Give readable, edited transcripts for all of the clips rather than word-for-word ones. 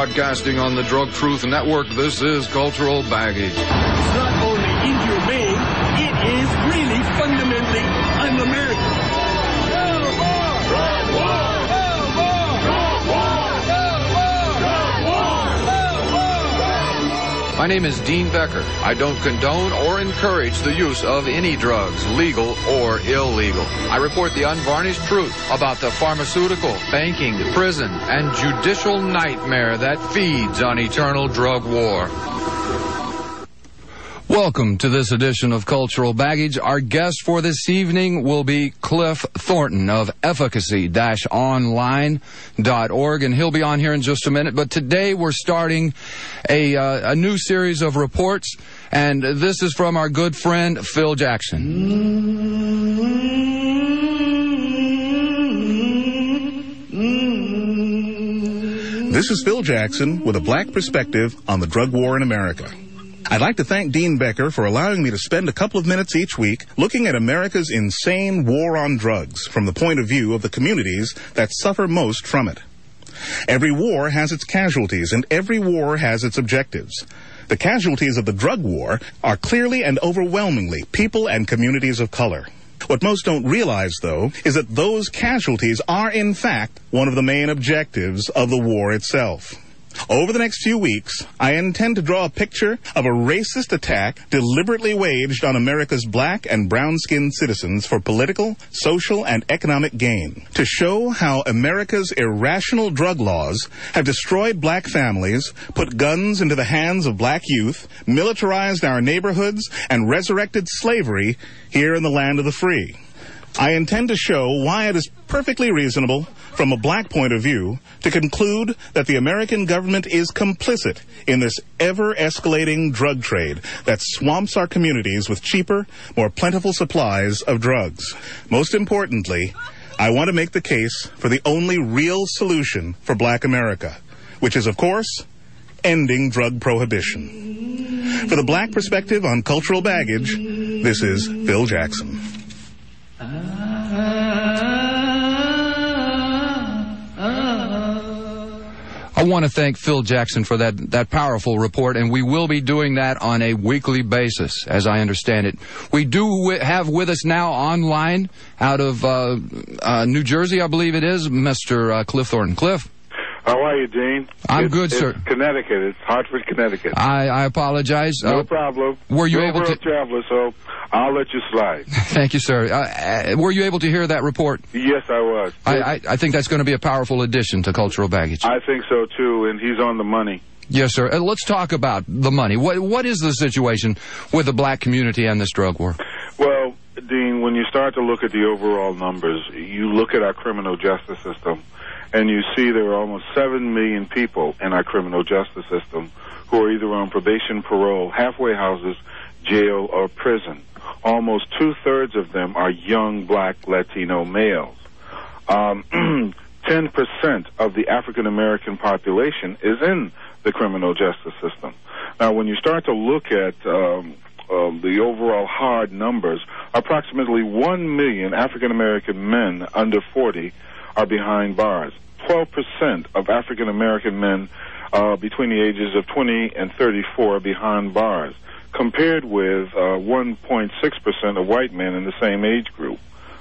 Broadcasting on the Drug Truth Network, this is Cultural Baggage. It's not only inhumane, it is really fundamentally un-American. My name is Dean Becker. I don't condone or encourage the use of any drugs, legal or illegal. I report the unvarnished truth about the pharmaceutical, banking, prison, and judicial nightmare that feeds on eternal drug war. Welcome to this edition of Cultural Baggage. Our guest for this evening will be Cliff Thornton of efficacy-online.org, and he'll be on here in just a minute. But today we're starting a new series of reports, and this is from our good friend Phil Jackson. This is Phil Jackson with a black perspective on the drug war in America. I'd like to thank Dean Becker for allowing me to spend a couple of minutes each week looking at America's insane war on drugs from the point of view of the communities that suffer most from it. Every war has its casualties, and every war has its objectives. The casualties of the drug war are clearly and overwhelmingly people and communities of color. What most don't realize, though, is that those casualties are, in fact, one of the main objectives of the war itself. Over the next few weeks, I intend to draw a picture of a racist attack deliberately waged on America's black and brown-skinned citizens for political, social, and economic gain, to show how America's irrational drug laws have destroyed black families, put guns into the hands of black youth, militarized our neighborhoods, and resurrected slavery here in the land of the free. I intend to show why it is perfectly reasonable, from a black point of view, to conclude that the American government is complicit in this ever-escalating drug trade that swamps our communities with cheaper, more plentiful supplies of drugs. Most importantly, I want to make the case for the only real solution for black America, which is, of course, ending drug prohibition. For the black perspective on cultural baggage, this is Phil Jackson. I want to thank Phil Jackson for that powerful report, and we will be doing that on a weekly basis, as I understand it. We do have with us now online, out of New Jersey, I believe it is, Mr. Cliff Thornton. Cliff? How are you, Dean? I'm good, sir. It's Connecticut. It's Hartford, Connecticut. I apologize. No problem. Were you able to... traveler, so I'll let you slide. Thank you, sir. Were you able to hear that report? Yes, I was. I think that's going to be a powerful addition to Cultural Baggage. I think so, too, and he's on the money. Yes, sir. Let's talk about the money. What is the situation with the black community and this drug war? Well, Dean, when you start to look at the overall numbers, you look at our criminal justice system, and you see there are almost 7 million people in our criminal justice system who are either on probation, parole, halfway houses, jail, or prison. Almost two-thirds of them are young black Latino males. 10% of the African-American population is in the criminal justice system. Now, when you start to look at the overall hard numbers, approximately 1 million African-American men under 40 are behind bars. 12% of African-American men between the ages of 20 and 34 are behind bars, compared with 1.6% of white men in the same age group.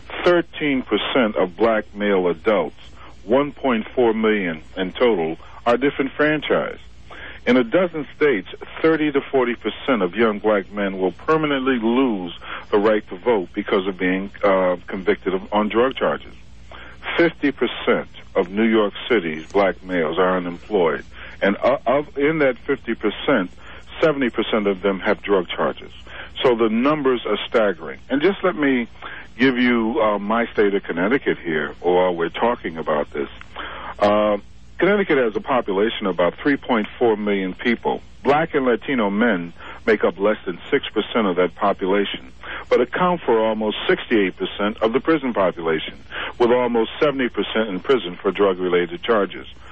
13% of black male adults, 1.4 million in total, are disenfranchised. In a dozen states, 30 to 40% of young black men will permanently lose the right to vote because of being convicted on drug charges. 50% of New York City's black males are unemployed, and in that 50%, 70% of them have drug charges. So the numbers are staggering. And just let me give you my state of Connecticut here, while we're talking about this. Connecticut has a population of about 3.4 million people. Black and Latino men make up less than 6% of that population, but account for almost 68% of the prison population, with almost 70% in prison for drug-related charges.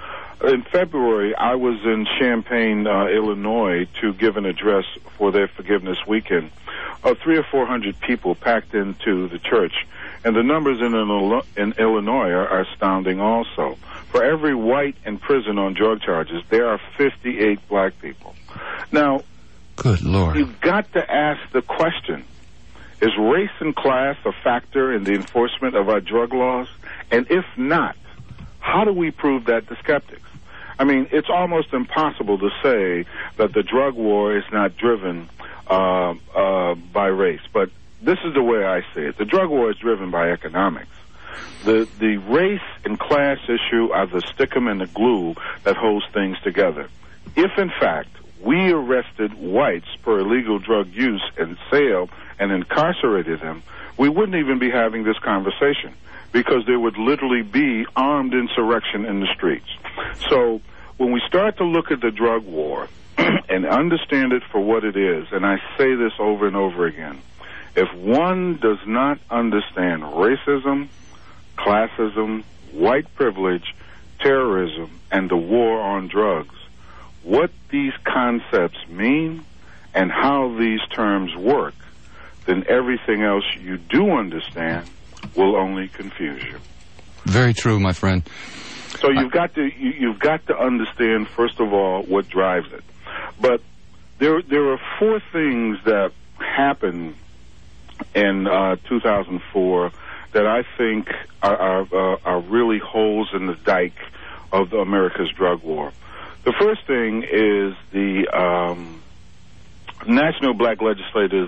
in February, I was in Champaign, Illinois, to give an address for their Forgiveness Weekend. 300 or 400 people packed into the church, and the numbers in Illinois are astounding also. For every white in prison on drug charges, there are 58 black people. Now, good Lord, you've got to ask the question, is race and class a factor in the enforcement of our drug laws? And if not, how do we prove that to skeptics? I mean, it's almost impossible to say that the drug war is not driven by race. But this is the way I see it. The drug war is driven by economics. The race and class issue are the stickum and the glue that holds things together. If, in fact, we arrested whites for illegal drug use and sale and incarcerated them, we wouldn't even be having this conversation, because there would literally be armed insurrection in the streets. So when we start to look at the drug war and understand it for what it is, and I say this over and over again, if one does not understand racism, classism, white privilege, terrorism, and the war on drugs, what these concepts mean and how these terms work, then everything else you do understand will only confuse you. Very true, my friend. So you've got to understand, first of all, what drives it. But there are four things that happened in 2004 that I think are really holes in the dike of America's drug war. The first thing is the National Black Legislators,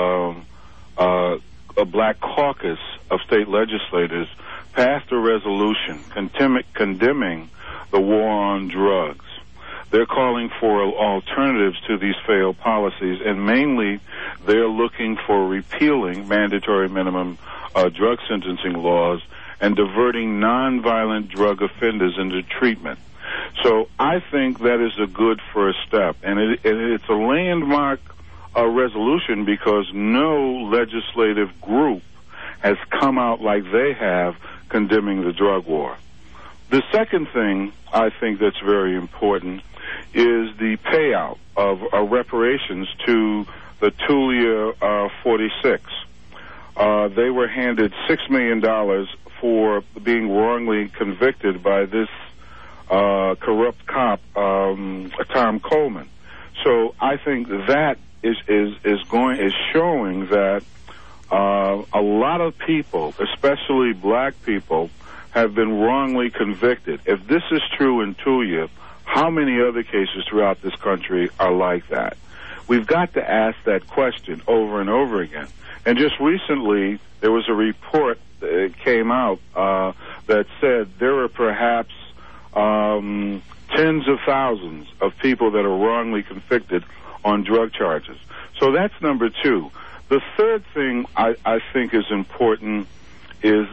a Black Caucus of state legislators passed a resolution condemning the war on drugs. They're calling for alternatives to these failed policies, and mainly they're looking for repealing mandatory minimum drug sentencing laws and diverting nonviolent drug offenders into treatment. So I think that is a good first step, and it's a landmark resolution because no legislative group has come out like they have condemning the drug war. The second thing I think that's very important is the payout of reparations to the Tulia 46. They were handed $6 million for being wrongly convicted by this corrupt cop, Tom Coleman. So I think that is showing that a lot of people, especially black people, have been wrongly convicted. If this is true in Tulia, how many other cases throughout this country are like that? We've got to ask that question over and over again. And just recently, there was a report that came out that said there are perhaps tens of thousands of people that are wrongly convicted on drug charges. So that's number two. The third thing I think is important is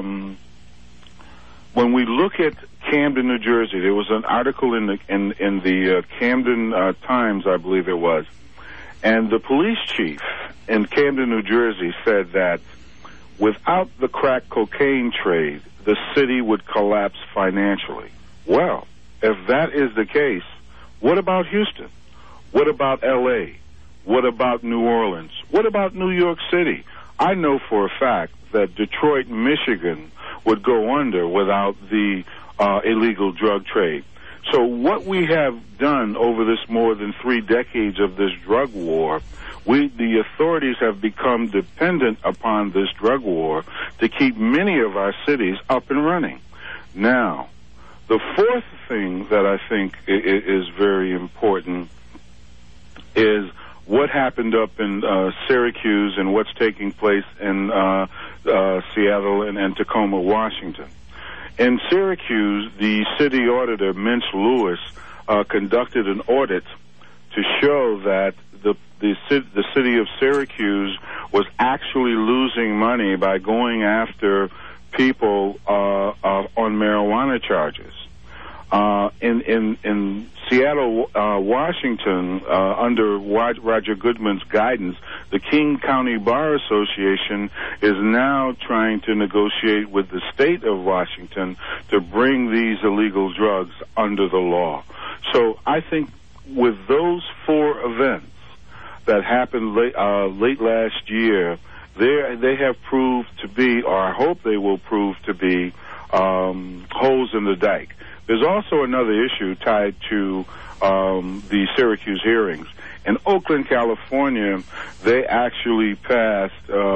when we look at Camden, New Jersey, there was an article in the Camden Times, I believe it was, and the police chief in Camden, New Jersey said that without the crack cocaine trade, the city would collapse financially. Well, if that is the case, what about Houston? What about L.A.? What about New Orleans? What about New York City? I know for a fact that Detroit, Michigan would go under without the illegal drug trade. So what we have done over this more than 3 decades of this drug war, the authorities have become dependent upon this drug war to keep many of our cities up and running. Now, the fourth thing that I think is very important is what happened up in Syracuse and what's taking place in Seattle and Tacoma, Washington. In Syracuse, the city auditor, Mintz Lewis, conducted an audit to show that the city of Syracuse was actually losing money by going after people on marijuana charges. In Seattle, Washington, under Roger Goodman's guidance, the King County Bar Association is now trying to negotiate with the state of Washington to bring these illegal drugs under the law. So I think with those 4 events that happened late last year, they have proved to be, or I hope they will prove to be, holes in the dike. There's also another issue tied to the Syracuse hearings. In Oakland, California, they actually passed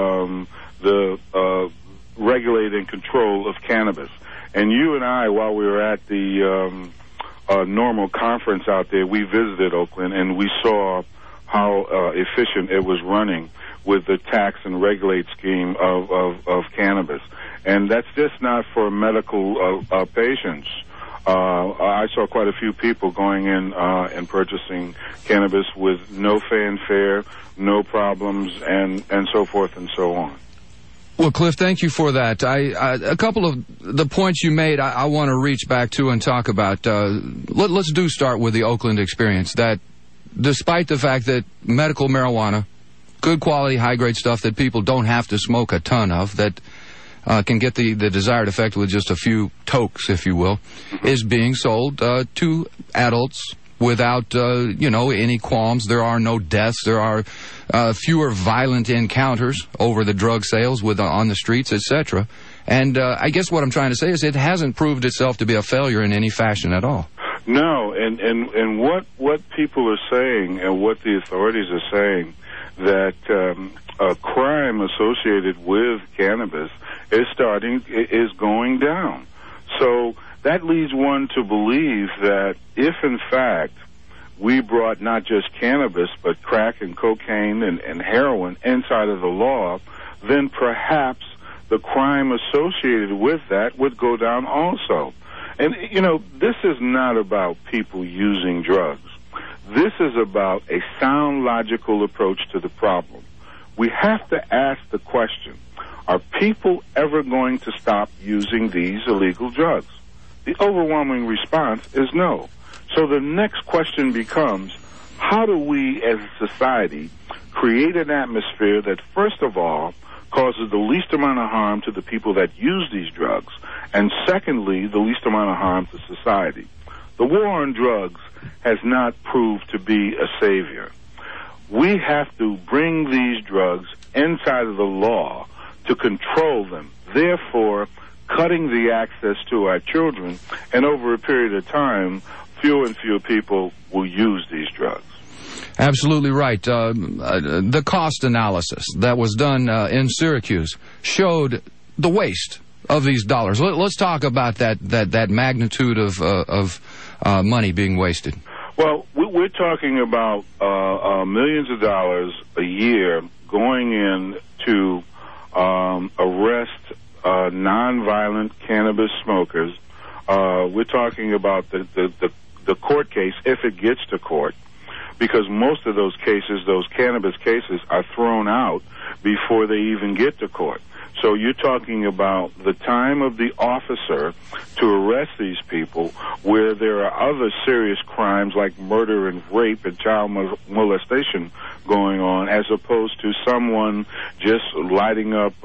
the regulate and control of cannabis. And you and I, while we were at the normal conference out there, we visited Oakland, and we saw how efficient it was running with the tax and regulate scheme of cannabis. And that's just not for medical patients. I saw quite a few people going in and purchasing cannabis with no fanfare, no problems, and so forth and so on. Well, Cliff, thank you for that. A couple of the points you made I want to reach back to and talk about. Let's start with the Oakland experience, that despite the fact that medical marijuana, good quality, high-grade stuff that people don't have to smoke a ton of, that can get the desired effect with just a few tokes, if you will, is being sold to adults without, any qualms. There are no deaths. There are fewer violent encounters over the drug sales on the streets, etc. And I guess what I'm trying to say is it hasn't proved itself to be a failure in any fashion at all. No, and what people are saying and what the authorities are saying, that a crime associated with cannabis is going down. So that leads one to believe that if, in fact, we brought not just cannabis, but crack and cocaine and heroin inside of the law, then perhaps the crime associated with that would go down also. And, this is not about people using drugs. This is about a sound, logical approach to the problem. We have to ask the question, are people ever going to stop using these illegal drugs? The overwhelming response is no. So the next question becomes, how do we as a society create an atmosphere that, first of all, causes the least amount of harm to the people that use these drugs, and secondly, the least amount of harm to society? The war on drugs has not proved to be a savior. We have to bring these drugs inside of the law to control them, therefore cutting the access to our children, and over a period of time, fewer and fewer people will use these drugs. Absolutely right. The cost analysis that was done in Syracuse showed the waste of these dollars. Let's talk about that magnitude of money being wasted. Well, we're talking about millions of dollars a year going in to arrest nonviolent cannabis smokers. We're talking about the court case, if it gets to court, because most of those cases, those cannabis cases, are thrown out before they even get to court. So you're talking about the time of the officer to arrest these people, where there are other serious crimes like murder and rape and child molestation going on, as opposed to someone just lighting up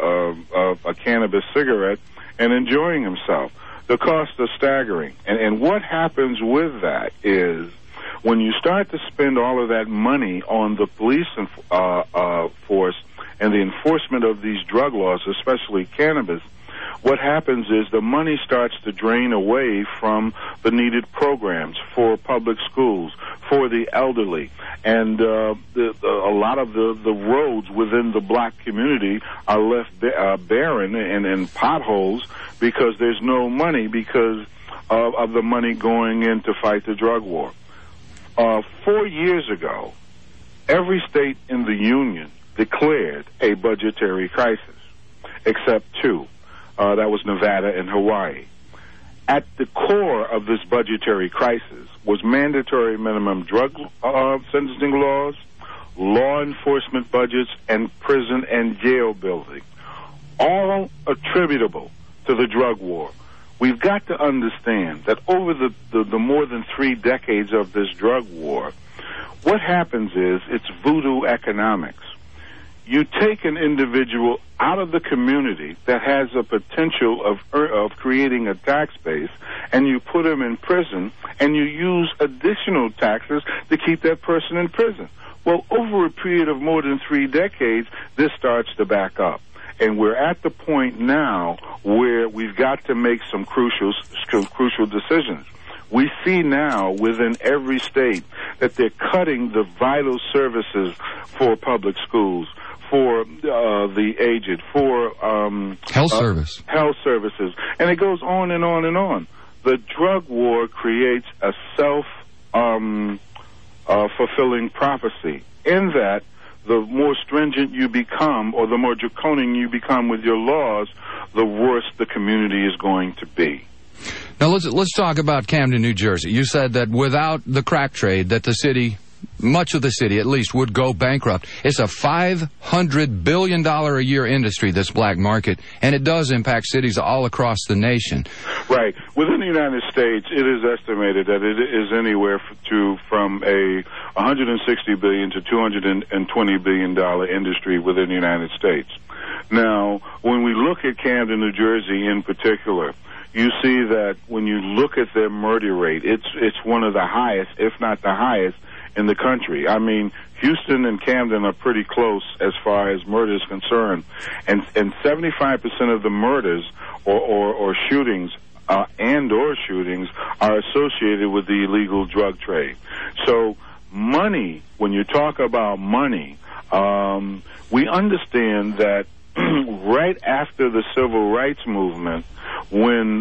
a cannabis cigarette and enjoying himself. The costs are staggering. And what happens with that is, when you start to spend all of that money on the police force and the enforcement of these drug laws, especially cannabis, what happens is the money starts to drain away from the needed programs for public schools, for the elderly, and a lot of the roads within the black community are left barren and potholes because there's no money because of the money going in to fight the drug war. 4 years ago, every state in the union declared a budgetary crisis, except two. That was Nevada and Hawaii. At the core of this budgetary crisis was mandatory minimum drug sentencing laws, law enforcement budgets, and prison and jail building, all attributable to the drug war. we've got to understand that over the more than 3 decades of this drug war, what happens is it's voodoo economics. You take an individual out of the community that has a potential of creating a tax base, and you put him in prison, and you use additional taxes to keep that person in prison. Well, over a period of more than 3 decades, this starts to back up. And we're at the point now where we've got to make some crucial decisions. We see now within every state that they're cutting the vital services for public schools, for the aged, for health services, and it goes on and on and on. The drug war creates a self-fulfilling prophecy in that the more stringent you become, or the more draconian you become with your laws, the worse the community is going to be. Now let's talk about Camden, New Jersey. You said that without the crack trade, that the city, much of the city at least, would go bankrupt. It's a $500 billion a year industry, this black market, and it does impact cities all across the nation. Right. Within the United States, it is estimated that it is anywhere from a $160 billion to $220 billion industry within the United States. Now, when we look at Camden, New Jersey in particular, you see that when you look at their murder rate, it's one of the highest, if not the highest, in the country. I mean, Houston and Camden are pretty close as far as murder is concerned, and 75% of the murders or shootings shootings are associated with the illegal drug trade. So money, when you talk about money, we understand that right after the civil rights movement, when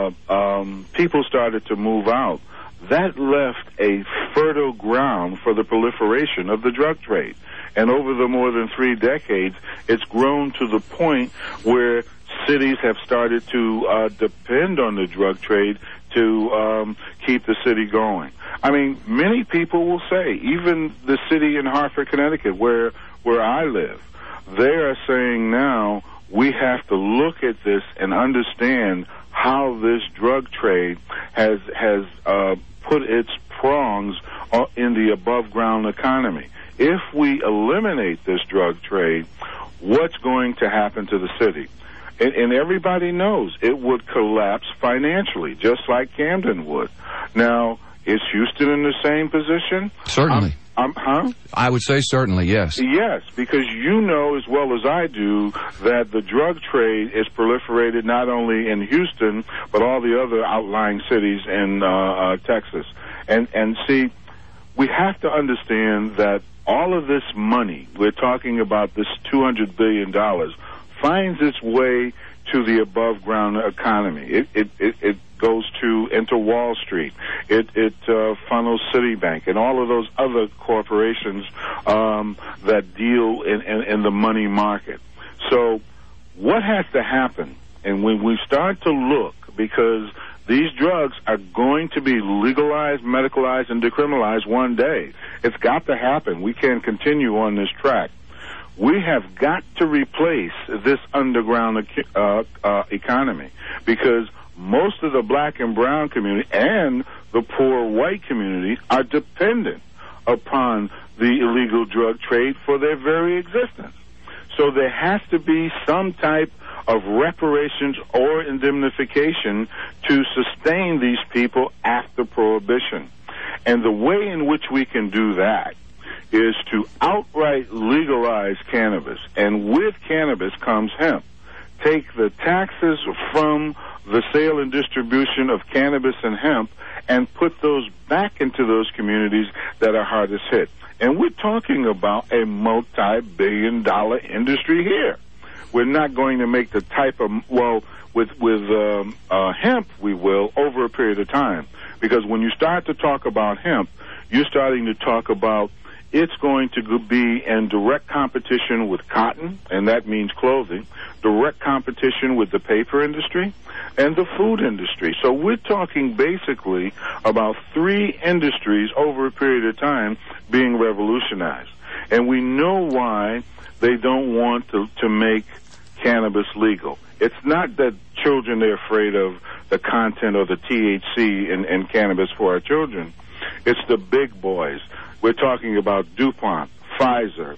people started to move out, that left a fertile ground for the proliferation of the drug trade. And over the more than 3 decades, it's grown to the point where cities have started to depend on the drug trade to keep the city going. I mean, many people will say, even the city in Hartford, Connecticut, where I live, they are saying now we have to look at this and understand how this drug trade has put its prongs in the above-ground economy. If we eliminate this drug trade, what's going to happen to the city? And everybody knows it would collapse financially, just like Camden would. Now, is Houston in the same position? Certainly. I would say certainly, yes. Yes, because you know as well as I do that the drug trade is proliferated not only in Houston, but all the other outlying cities in Texas. And see, we have to understand that all of this money, we're talking about this $200 billion, finds its way to the above-ground economy. It goes into Wall Street. It funnels Citibank and all of those other corporations that deal in the money market. So what has to happen? And when we start to look, because these drugs are going to be legalized, medicalized, and decriminalized one day. It's got to happen. We can't continue on this track. We have got to replace this underground economy, because most of the black and brown community and the poor white community are dependent upon the illegal drug trade for their very existence. So there has to be some type of reparations or indemnification to sustain these people after prohibition. And the way in which we can do that is to outright legalize cannabis. And with cannabis comes hemp. Take the taxes from the sale and distribution of cannabis and hemp and put those back into those communities that are hardest hit. And we're talking about a multi-billion-dollar industry here. We're not going to make the type of, well, with hemp we will over a period of time. Because when you start to talk about hemp, you're starting to talk about it's going to be in direct competition with cotton, and that means clothing, direct competition with the paper industry, and the food industry. So we're talking basically about 3 industries over a period of time being revolutionized. And we know why they don't want to make cannabis legal. It's not that children are afraid of the content or the THC in cannabis for our children. It's the big boys. We're talking about DuPont, Pfizer,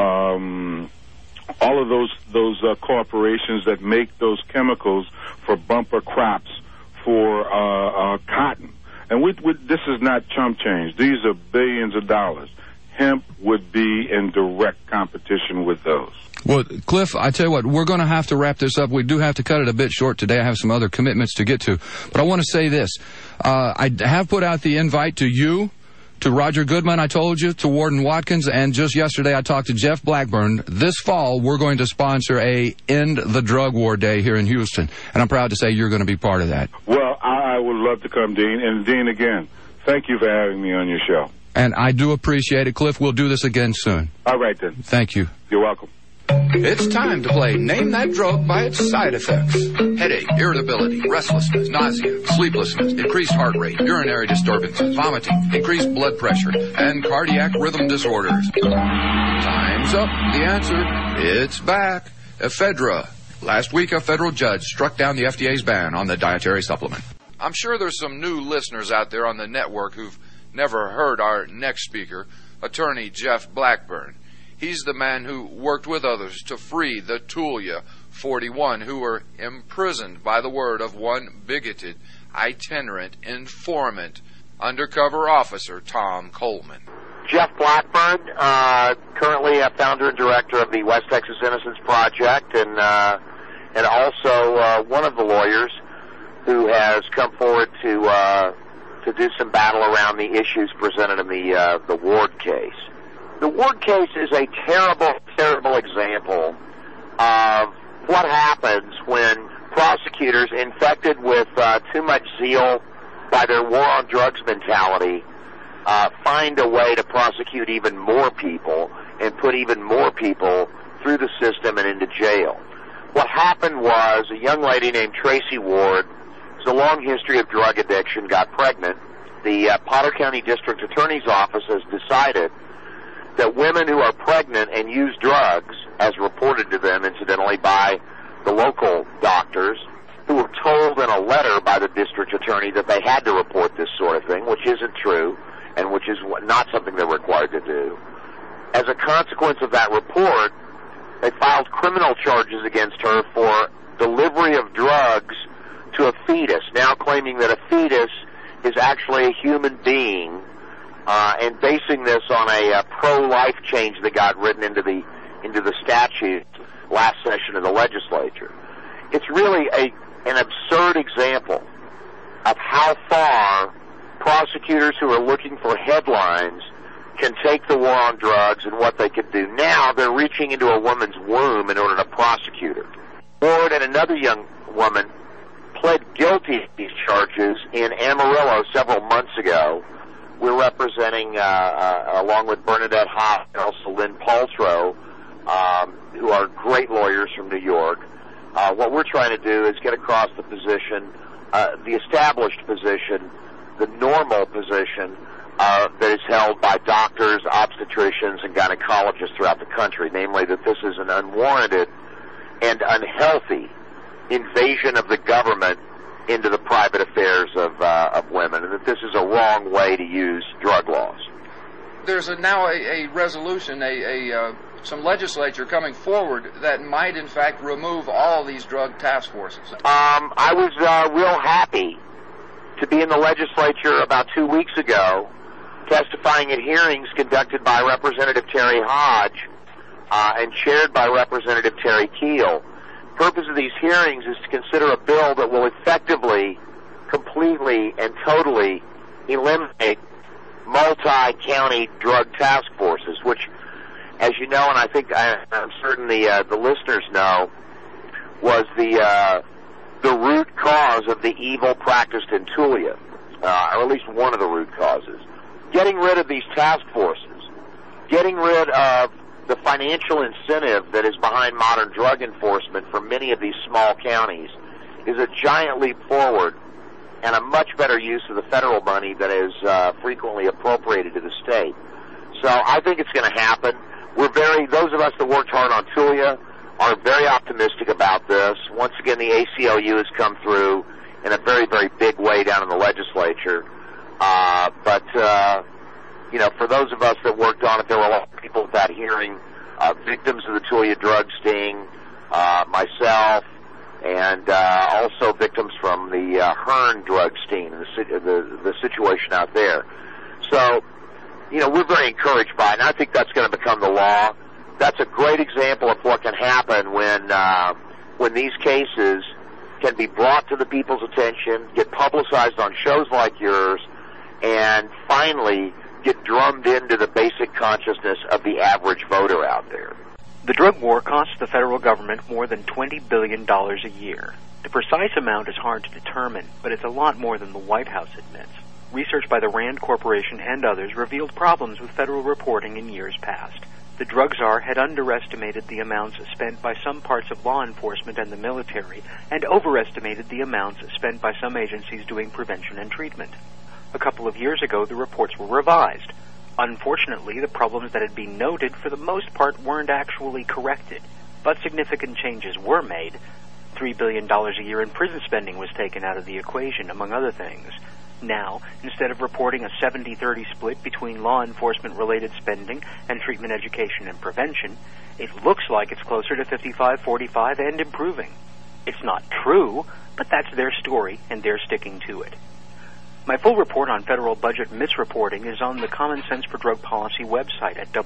all of those corporations that make those chemicals for bumper crops for cotton. And this is not chump change. These are billions of dollars. Hemp would be in direct competition with those. Well, Cliff, I tell you what, we're going to have to wrap this up. We do have to cut it a bit short today. I have some other commitments to get to. But I want to say this. I have put out the invite to you, to Roger Goodman, I told you, to Warden Watkins, and just yesterday I talked to Jeff Blackburn. This fall, we're going to sponsor a End the Drug War Day here in Houston, and I'm proud to say you're going to be part of that. Well, I would love to come, Dean. And, Dean, again, thank you for having me on your show. And I do appreciate it, Cliff. We'll do this again soon. All right, then. Thank you. You're welcome. It's time to play Name That Drug by its side effects. Headache, irritability, restlessness, nausea, sleeplessness, increased heart rate, urinary disturbances, vomiting, increased blood pressure, and cardiac rhythm disorders. Time's up. The answer, it's back. Ephedra. Last week, a federal judge struck down the FDA's ban on the dietary supplement. I'm sure there's some new listeners out there on the network who've never heard our next speaker, Attorney Jeff Blackburn. He's the man who worked with others to free the Tulia 41 who were imprisoned by the word of one bigoted, itinerant informant, undercover officer Tom Coleman. Jeff Blackburn, currently a founder and director of the West Texas Innocence Project, and also one of the lawyers who has come forward to do some battle around the issues presented in the Ward case. The Ward case is a terrible, terrible example of what happens when prosecutors, infected with too much zeal by their war on drugs mentality, find a way to prosecute even more people and put even more people through the system and into jail. What happened was a young lady named Tracy Ward, who's a long history of drug addiction, got pregnant. The Potter County District Attorney's Office has decided that women who are pregnant and use drugs, as reported to them, incidentally, by the local doctors, who were told in a letter by the district attorney that they had to report this sort of thing, which isn't true, and which is not something they're required to do. As a consequence of that report, they filed criminal charges against her for delivery of drugs to a fetus, now claiming that a fetus is actually a human being, and basing this on a pro-life change that got written into the statute last session of the legislature. It's really an absurd example of how far prosecutors who are looking for headlines can take the war on drugs and what they could do. Now they're reaching into a woman's womb in order to prosecute her. Ward and another young woman pled guilty to these charges in Amarillo several months ago. We're representing, along with Bernadette Hoff and also Lynn Paltrow, who are great lawyers from New York. What we're trying to do is get across the position, the established position, the normal position that is held by doctors, obstetricians, and gynecologists throughout the country, namely that this is an unwarranted and unhealthy invasion of the government into the private affairs of women, and that this is a wrong way to use drug laws. There's now a resolution, some legislature coming forward that might, in fact, remove all these drug task forces. I was real happy to be in the legislature about 2 weeks ago, testifying at hearings conducted by Representative Terry Hodge and chaired by Representative Terry Keel. The purpose of these hearings is to consider a bill that will effectively, completely, and totally eliminate multi-county drug task forces, which, as you know, and I think I'm certain the listeners know, was the root cause of the evil practiced in Tulia, or at least one of the root causes. Getting rid of these task forces, getting rid of the financial incentive that is behind modern drug enforcement for many of these small counties is a giant leap forward and a much better use of the federal money that is frequently appropriated to the state. So I think it's going to happen. Those of us that worked hard on Tulia, are very optimistic about this. Once again, the ACLU has come through in a very, very big way down in the legislature. But for those of us that worked on it, there were a lot of people at that hearing, victims of the Tulia drug sting, myself, and also victims from the Hearn drug sting, the situation out there. So, we're very encouraged by it, and I think that's going to become the law. That's a great example of what can happen when these cases can be brought to the people's attention, get publicized on shows like yours, and finally get drummed into the basic consciousness of the average voter out there. The drug war costs the federal government more than $20 billion a year. The precise amount is hard to determine, but it's a lot more than the White House admits. Research by the Rand Corporation and others revealed problems with federal reporting in years past. The drug czar had underestimated the amounts spent by some parts of law enforcement and the military, and overestimated the amounts spent by some agencies doing prevention and treatment. A couple of years ago, the reports were revised. Unfortunately, the problems that had been noted for the most part weren't actually corrected, but significant changes were made. $3 billion a year in prison spending was taken out of the equation, among other things. Now, instead of reporting a 70-30 split between law enforcement-related spending and treatment, education, and prevention, it looks like it's closer to 55-45 and improving. It's not true, but that's their story, and they're sticking to it. My full report on federal budget misreporting is on the Common Sense for Drug Policy website at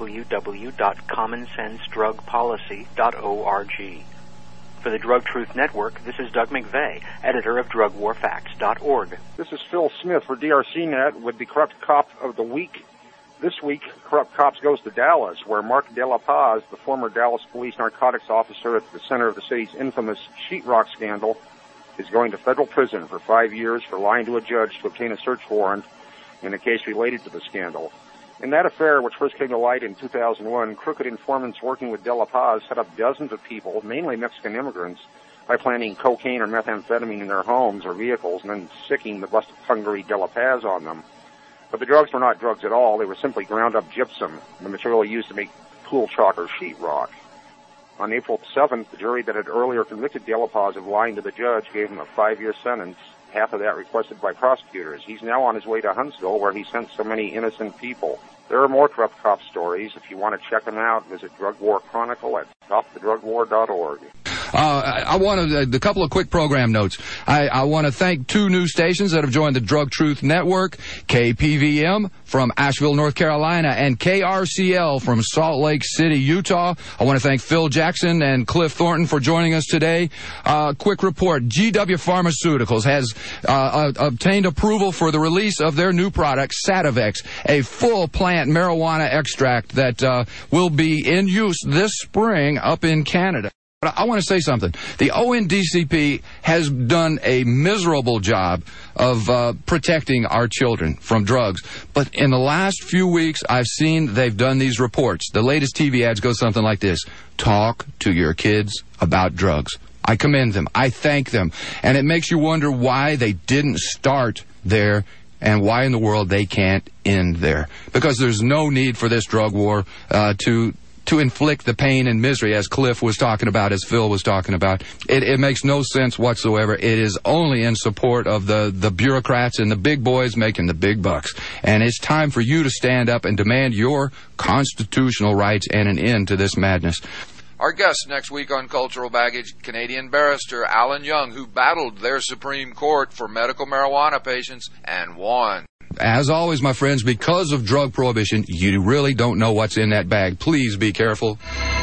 www.commonsensedrugpolicy.org. For the Drug Truth Network, this is Doug McVeigh, editor of DrugWarFacts.org. This is Phil Smith for DRCNet with the Corrupt Cop of the Week. This week, Corrupt Cops goes to Dallas, where Mark De La Paz, the former Dallas police narcotics officer at the center of the city's infamous sheetrock scandal, is going to federal prison for 5 years for lying to a judge to obtain a search warrant in a case related to the scandal. In that affair, which first came to light in 2001, crooked informants working with De La Paz set up dozens of people, mainly Mexican immigrants, by planting cocaine or methamphetamine in their homes or vehicles and then sicking the busted hungry De La Paz on them. But the drugs were not drugs at all. They were simply ground-up gypsum, the material used to make pool chalk or sheetrock. On April 7th, the jury that had earlier convicted De La Paz of lying to the judge gave him a 5-year sentence, half of that requested by prosecutors. He's now on his way to Huntsville, where he sent so many innocent people. There are more Corrupt Cop stories. If you want to check them out, visit Drug War Chronicle at stopthedrugwar.org. I want a couple of quick program notes. I want to thank 2 new stations that have joined the Drug Truth Network, KPVM from Asheville, North Carolina, and KRCL from Salt Lake City, Utah. I want to thank Phil Jackson and Cliff Thornton for joining us today. Quick report. GW Pharmaceuticals has obtained approval for the release of their new product, Sativex, a full plant marijuana extract that will be in use this spring up in Canada. But I want to say something. The ONDCP has done a miserable job of protecting our children from drugs. But in the last few weeks, I've seen they've done these reports. The latest TV ads go something like this. Talk to your kids about drugs. I commend them. I thank them. And it makes you wonder why they didn't start there and why in the world they can't end there. Because there's no need for this drug war to inflict the pain and misery, as Cliff was talking about, as Phil was talking about. It makes no sense whatsoever. It is only in support of the bureaucrats and the big boys making the big bucks. And it's time for you to stand up and demand your constitutional rights and an end to this madness. Our guest next week on Cultural Baggage, Canadian barrister Alan Young, who battled their Supreme Court for medical marijuana patients and won. As always, my friends, because of drug prohibition, you really don't know what's in that bag. Please be careful.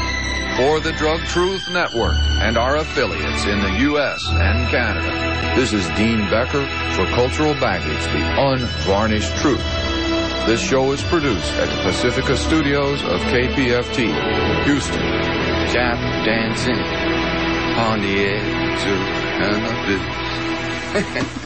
For the Drug Truth Network and our affiliates in the U.S. and Canada, this is Dean Becker for Cultural Baggage, the unvarnished truth. This show is produced at the Pacifica Studios of KPFT, Houston. Tap dancing on the edge of the